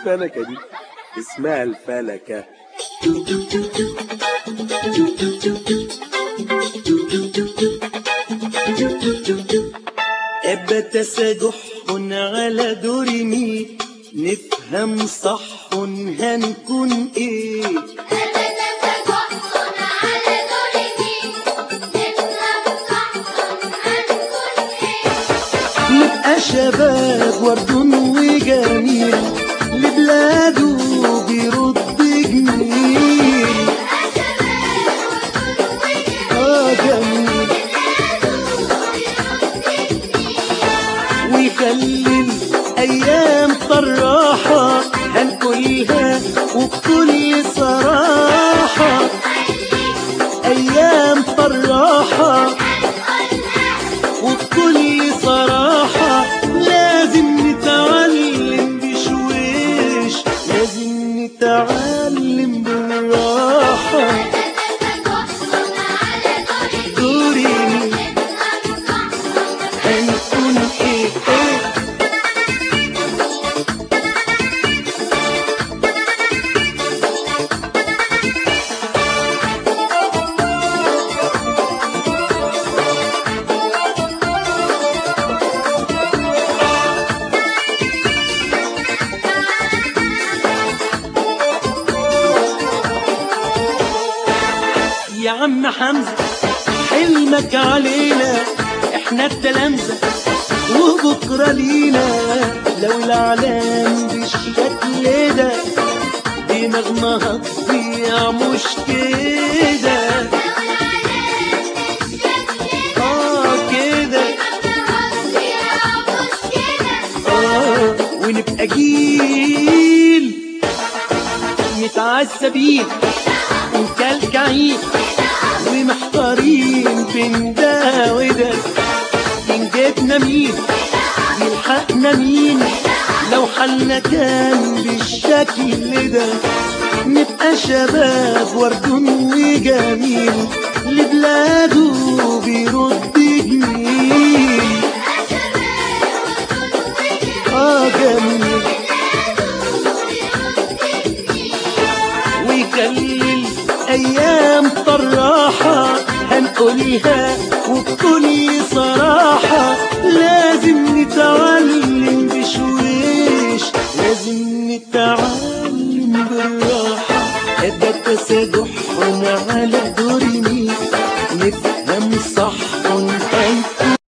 الفلكة دي اسمها الفلكة. تسجح على دور مي، نفهم صح هنكون ايه. نبقى شباب ورد وجميل، لبلاده بيرد جميل. جميل ويخلي الأيام طراحة، هنقولها وبكل صراحة. أيام طراحة وبكل صراحة، لازم نتعلم بشويش، لازم نتعلم بالراحة. يا عم حمزة حلمك علينا، احنا التلامذة وبكرة لينا. لو العالم بالشكل ده دماغنا هتضيع مش كده. كده ونبقى جيل متعذبين ومكلكعين ومحتارين بين ده وده. ينجدنا مين يلحقنا مين لو حالنا كان بالشكل ده. نبقى شباب ورد وجميل، لبلاده بيرد جميل. جميل ويخلي الأيام طراحة، هنقولها وبكل صراحة. لازم نتعلم بشويش، لازم نتعلم بالراحة. ده تسجح على دور مي، نفهم صح هنكون